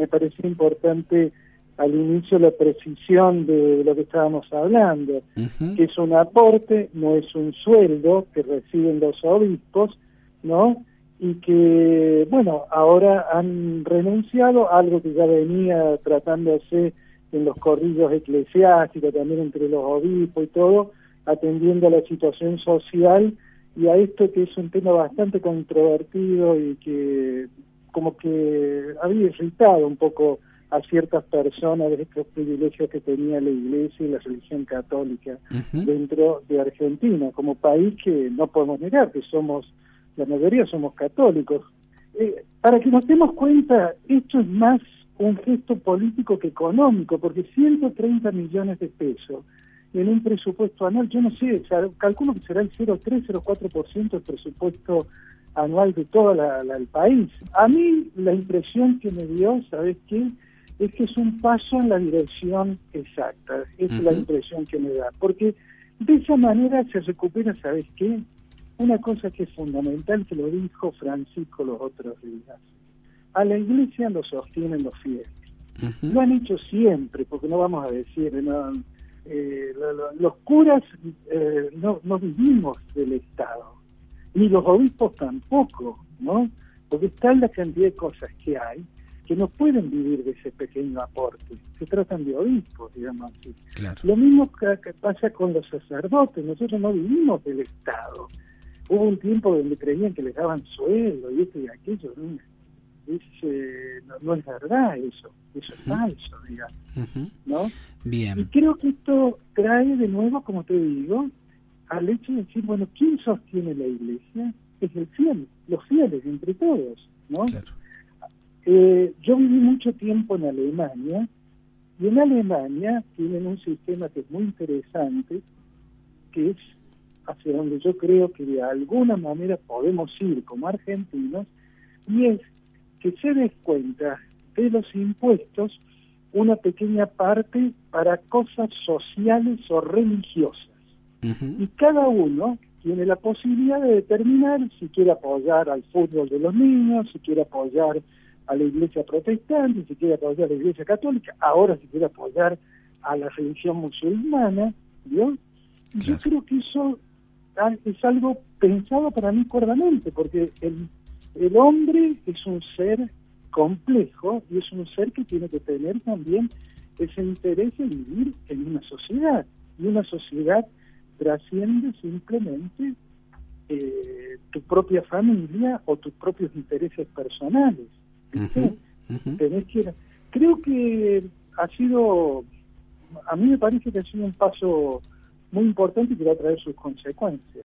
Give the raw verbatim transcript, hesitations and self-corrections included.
me parecía importante al inicio la precisión de lo que estábamos hablando, uh-huh. que es un aporte, no es un sueldo que reciben los obispos, ¿no? Y que, bueno, ahora han renunciado a algo que ya venía tratándose en los corrillos eclesiásticos, también entre los obispos y todo, atendiendo a la situación social y a esto que es un tema bastante controvertido y que como que había irritado un poco a ciertas personas de estos privilegios que tenía la Iglesia y la religión católica uh-huh. dentro de Argentina, como país que no podemos negar que somos, la mayoría somos católicos. Eh, para que nos demos cuenta, esto es más un gesto político que económico, porque ciento treinta millones de pesos en un presupuesto anual, yo no sé, o sea, calculo que será el cero coma tres, cero coma cuatro por ciento del presupuesto anual de todo la, la, el país. A mí la impresión que me dio, ¿sabes qué? Es que es un paso en la dirección exacta, es uh-huh. la impresión que me da, porque de esa manera se recupera, ¿sabes qué? Una cosa que es fundamental, que lo dijo Francisco los otros días. A la Iglesia lo sostienen los fieles. Uh-huh. Lo han hecho siempre, porque no vamos a decir, no, eh, lo, lo, los curas eh, no, no vivimos del Estado, ni los obispos tampoco, ¿no? Porque está la cantidad de cosas que hay que no pueden vivir de ese pequeño aporte. Se tratan de obispos, digamos así. Claro. Lo mismo que, que pasa con los sacerdotes. Nosotros no vivimos del Estado. Hubo un tiempo donde creían que les daban sueldo y esto y aquello. ¿No? Es, eh, no, no es verdad eso. Eso es uh-huh. falso, digamos. Uh-huh. ¿No? Bien. Y creo que esto trae de nuevo, como te digo, al hecho de decir, bueno, ¿quién sostiene la Iglesia? Es el fiel, los fieles, entre todos, ¿no? Claro. Eh, yo viví mucho tiempo en Alemania, y en Alemania tienen un sistema que es muy interesante, que es hacia donde yo creo que de alguna manera podemos ir como argentinos, y es que se descuenta de los impuestos una pequeña parte para cosas sociales o religiosas. Uh-huh. Y cada uno tiene la posibilidad de determinar si quiere apoyar al fútbol de los niños, si quiere apoyar a la Iglesia protestante, si quiere apoyar a la Iglesia católica, ahora si quiere apoyar a la religión musulmana, ¿vio? Claro. Yo creo que eso es algo pensado para mí cuerdamente, porque el, el hombre es un ser complejo y es un ser que tiene que tener también ese interés en vivir en una sociedad, y una sociedad trasciende simplemente eh, tu propia familia o tus propios intereses personales. Uh-huh, uh-huh. Tenés que ir. Creo que ha sido, a mí me parece que ha sido un paso muy importante y que va a traer sus consecuencias.